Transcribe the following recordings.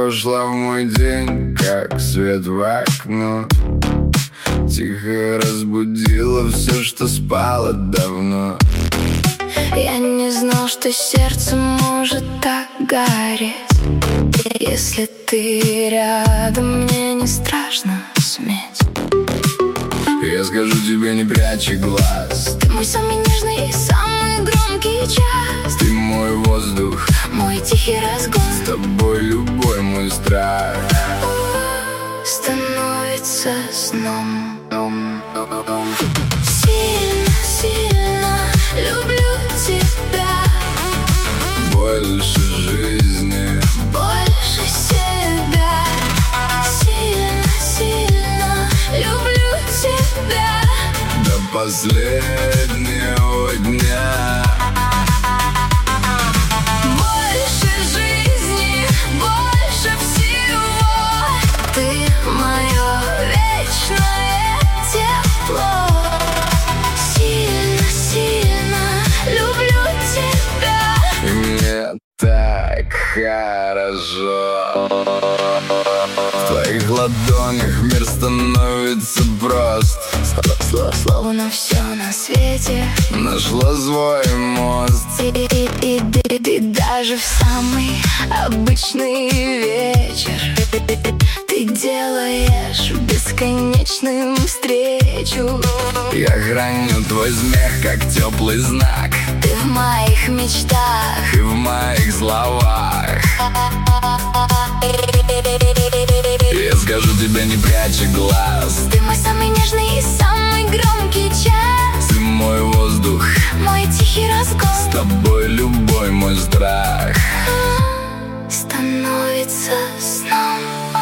вошла в мой день, как свет в окно. Тихо разбудила все, что спало давно. Я не знал, что сердце может так гореть. Если ты рядом, мне не страшно сметь. Я скажу тебе, не прячь глаз. Ты мой самый нежный и самый громкий час. Ты мой воздух, мой тихий разгон. с тобой любой мой страх становится сном. Сильно, сильно люблю тебя. Больше жизни, больше себя. Сильно, сильно люблю тебя. до последнего дня. Больше жизни, больше всего. Ты мое вечное тепло. Сильно, сильно люблю тебя. И мне так хорошо. В твоих ладонях мир становится прост. Словно все на свете нашла свой мост. И даже в самый обычный вечер ты делаешь бесконечным встречу. Я храню твой смех, как теплый знак. Ты в моих мечтах И в моих словах. Я скажу тебе, не прячь глаз. Ты мой самый нежный и самый громкий час. Ты мой воздух, мой тихий разгон. с тобой любой мой страх становится сном.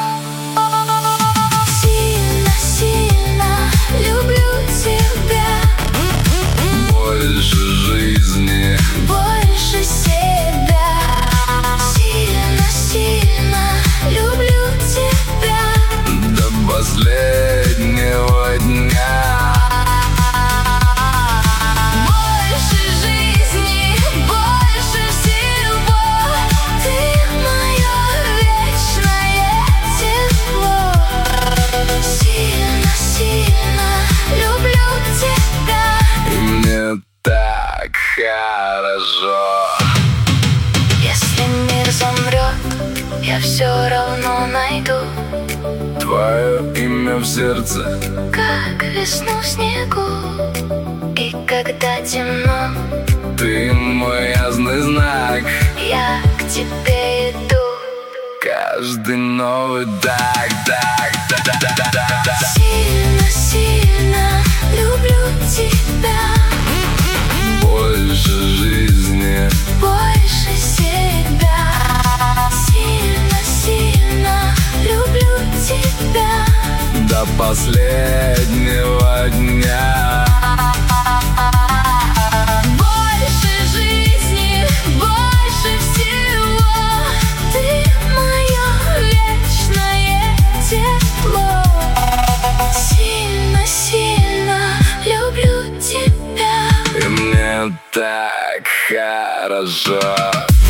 Сильно, сильно люблю тебя. больше жизни, больше себя. Сильно, сильно люблю тебя. до последнего дня. Больше жизни, больше всего. Ты мое вечное тепло. Сильно, сильно люблю тебя. И мне так хорошо. Если мир замрет, я все равно найду Твое имя в сердце, как весну в снегу. И когда темно, ты мой ясный знак. я к тебе иду. Каждый новый так. Сильно, сильно люблю тебя. Больше жизни, Больше себя. Сильно, сильно люблю тебя. до последнего дня. Больше жизни, больше всего. Ты мое вечное тепло. Сильно, сильно люблю тебя. И мне так хорошо.